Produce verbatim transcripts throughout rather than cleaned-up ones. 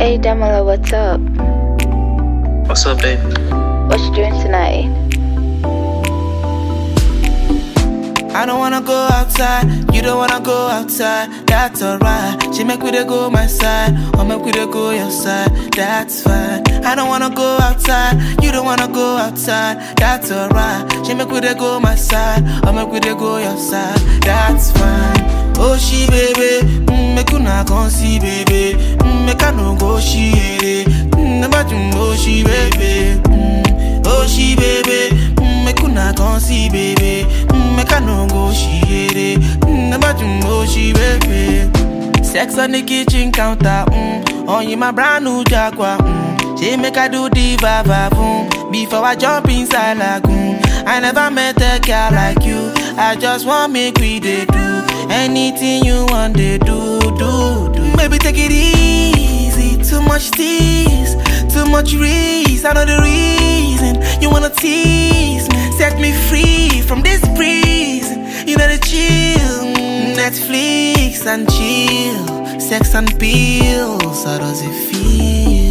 Hey Damola, what's up? What's up, babe? What you doing tonight? I don't wanna go outside, you don't wanna go outside, that's alright. She make we dey go my side, or make we dey go your side, that's fine. I don't wanna go outside, you don't wanna go outside, that's alright. She make we dey go my side, or make we dey go your side, that's fine. Oh she baby, mm, make una come see baby, mm, make I no go she ere, mm, never do oh she baby, mm, oh she baby, mm, make una come see baby, mm, make I no go she ere, mm, never do oh she baby. Sex on the kitchen counter, mm, on you my brand new Jaguar, mm, she make I do the va-va boom, before I jump inside lagoon. I never met a girl like you, I just want make we dey do anything you want, they do, do, do. Maybe take it easy, too much tease, too much risk. I know the reason you wanna tease me. Set me free from this prison. You know the chill, mm, Netflix and chill, sex and pills. How does it feel?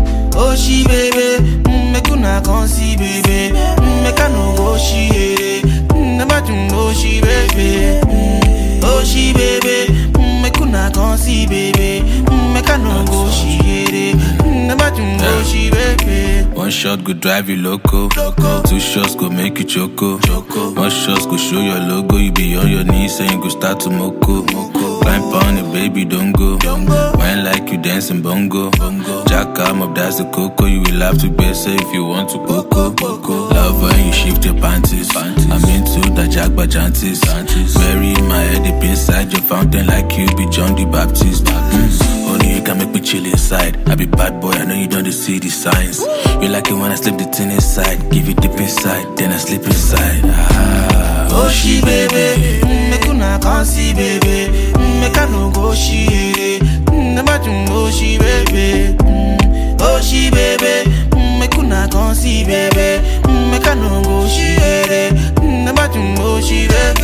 Oh she baby, mm, make una come see baby, mm, make I no go she ere, mm, never do know she baby. Mm, oh she baby, mm, make una come see baby, mm, make I no go she ere, mm, never do know she baby. One shot go drive you loco, loco. Two shots go make you choco, choco. One shot go show your logo, you be on your knees and you go start to moko, moko. Climb on it, baby, don't go, don't go. Wine like you dancing bongo, bongo. Jack arm up, that's the coco. You will have to pay, say if you want to coco, coco. Love when you shift your panties, panties. I'm into the jack bajantis, Mary in my head, deep inside your fountain like you be John the Baptist. Mm. Only you can make me chill inside. I be bad boy, I know you don't see the signs. You like it when I slip the tin inside, give you deep inside, then I sleep inside. Ah, oh she baby, mm, make una come see baby, mm, make I no go she ere, mm, never do oh she baby, mm, oh she baby, mm, make una come see baby, mm, make I no go she ere, mm, never do oh she baby.